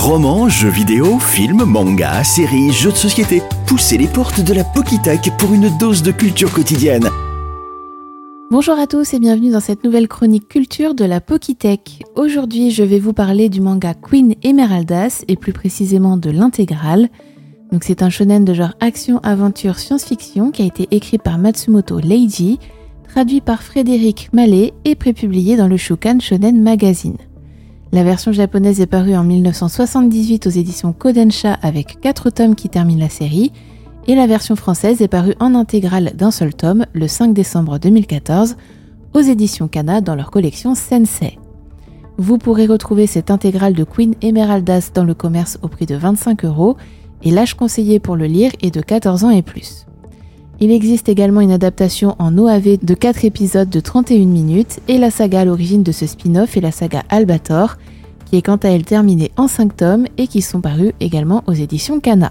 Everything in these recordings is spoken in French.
Romans, jeux vidéo, films, mangas, séries, jeux de société. Poussez les portes de la Pokitech pour une dose de culture quotidienne. Bonjour à tous et bienvenue dans cette nouvelle chronique culture de la Pokitech. Aujourd'hui, je vais vous parler du manga Queen Emeraldas et plus précisément de l'intégrale. Donc c'est un shonen de genre action, aventure, science-fiction qui a été écrit par Matsumoto Leiji, traduit par Frédéric Mallet et prépublié dans le Shukan Shonen Magazine. La version japonaise est parue en 1978 aux éditions Kodansha avec 4 tomes qui terminent la série, et la version française est parue en intégrale d'un seul tome le 5 décembre 2014 aux éditions Kana dans leur collection Sensei. Vous pourrez retrouver cette intégrale de Queen Emeraldas dans le commerce au prix de 25 € et l'âge conseillé pour le lire est de 14 ans et plus. Il existe également une adaptation en OAV de 4 épisodes de 31 minutes et la saga à l'origine de ce spin-off est la saga Albator, qui est quant à elle terminée en 5 tomes et qui sont parus également aux éditions Kana.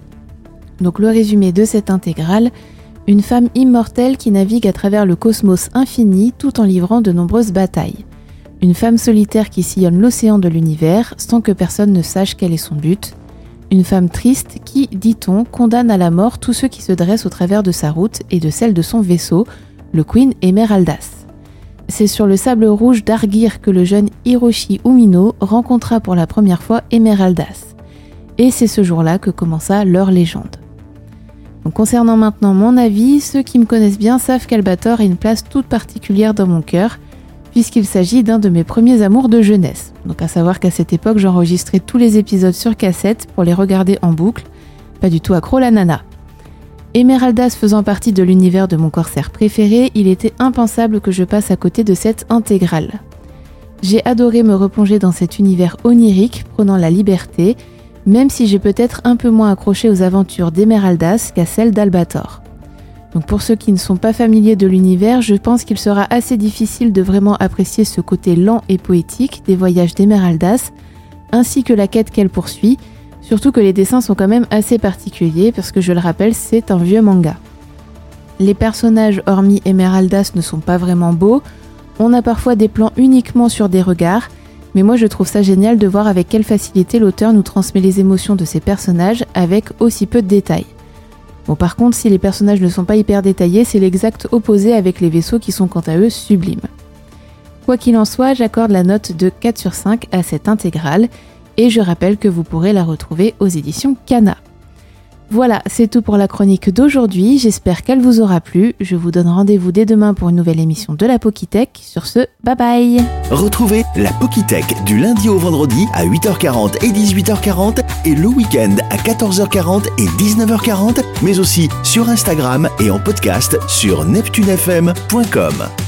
Donc le résumé de cette intégrale, une femme immortelle qui navigue à travers le cosmos infini tout en livrant de nombreuses batailles. Une femme solitaire qui sillonne l'océan de l'univers sans que personne ne sache quel est son but. Une femme triste qui, dit-on, condamne à la mort tous ceux qui se dressent au travers de sa route et de celle de son vaisseau, le Queen Emeraldas. C'est sur le sable rouge d'Argir que le jeune Hiroshi Umino rencontra pour la première fois Emeraldas. Et c'est ce jour-là que commença leur légende. Donc, concernant maintenant mon avis, ceux qui me connaissent bien savent qu'Albator a une place toute particulière dans mon cœur, puisqu'il s'agit d'un de mes premiers amours de jeunesse. Donc à savoir qu'à cette époque, j'enregistrais tous les épisodes sur cassette pour les regarder en boucle, pas du tout accro la nana. Emeraldas faisant partie de l'univers de mon corsaire préféré, il était impensable que je passe à côté de cette intégrale. J'ai adoré me replonger dans cet univers onirique, prenant la liberté, même si j'ai peut-être un peu moins accroché aux aventures d'Emeraldas qu'à celles d'Albator. Donc pour ceux qui ne sont pas familiers de l'univers, je pense qu'il sera assez difficile de vraiment apprécier ce côté lent et poétique des voyages d'Emeraldas, ainsi que la quête qu'elle poursuit, surtout que les dessins sont quand même assez particuliers, parce que je le rappelle, c'est un vieux manga. Les personnages, hormis Emeraldas, ne sont pas vraiment beaux, on a parfois des plans uniquement sur des regards, mais moi je trouve ça génial de voir avec quelle facilité l'auteur nous transmet les émotions de ses personnages avec aussi peu de détails. Bon, par contre, si les personnages ne sont pas hyper détaillés, c'est l'exact opposé avec les vaisseaux qui sont quant à eux sublimes. Quoi qu'il en soit, j'accorde la note de 4 sur 5 à cette intégrale, et je rappelle que vous pourrez la retrouver aux éditions Kana. Voilà, c'est tout pour la chronique d'aujourd'hui, j'espère qu'elle vous aura plu. Je vous donne rendez-vous dès demain pour une nouvelle émission de la Pokitech. Sur ce, bye bye. Retrouvez la Pokitech du lundi au vendredi à 8h40 et 18h40 et le week-end à 14h40 et 19h40, mais aussi sur Instagram et en podcast sur neptunefm.com.